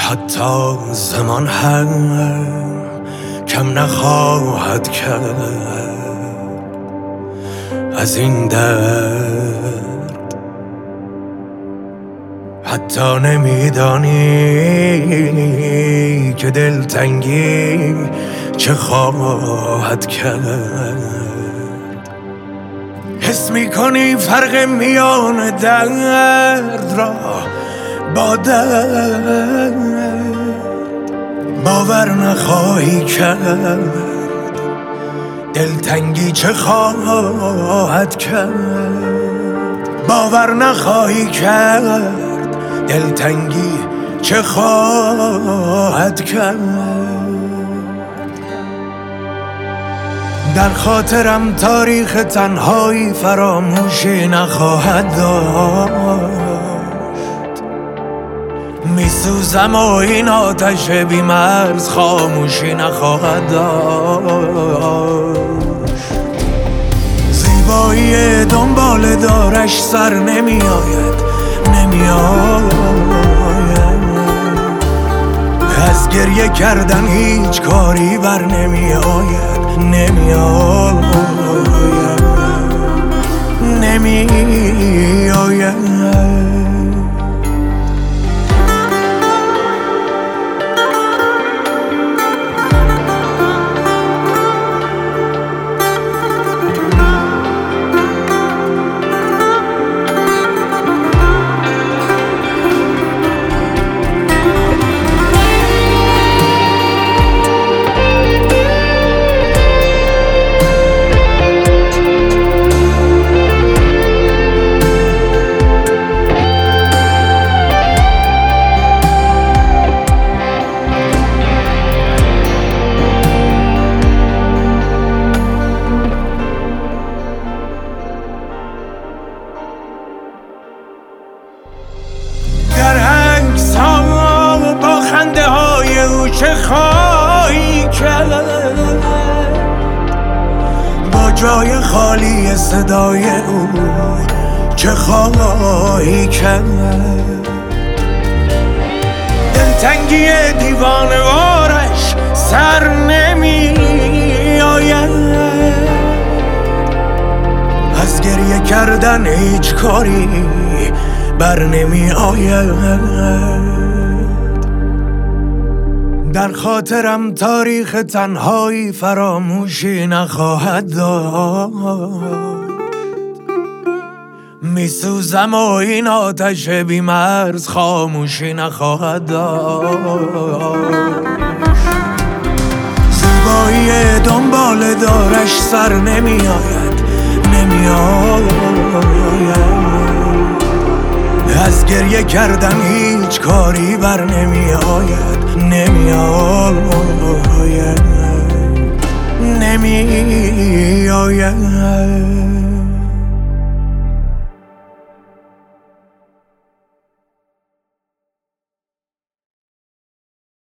حتی زمان هم کم نخواهد کرد از این درد. حتی نمیدانی که دلتنگی چه خواهد کرد. حس میکنی فرق میان درد را با درد، باور نخواهی کرد دلتنگی چه خواهد کرد. باور نخواهی کرد دلتنگی چه خواهد کرد. در خاطرم تاریخ تنهایی فراموشی نخواهد داشت. میسوزم و این آتش بی‌مرز خاموشی نخواهد داشت. زیبایی دنبال دارش سر نمیآید از گریه کردن هیچ کاری بر نمیآید چه خواهی کرد با جای خالی صدای او؟ چه خواهی کرد؟ دلتنگی دیوانه‌وارش سر نمی آید از گریه کردن هیچ کاری بر نمی آید. در خاطرم تاریخ تنهایی فراموشی نخواهد داشت. میسوزم و این آتش بی‌مرز خاموشی نخواهد داشت. زیبایی دنبال دارش سر نمیآید از گریه کردن هیچ کاری بر نمی آید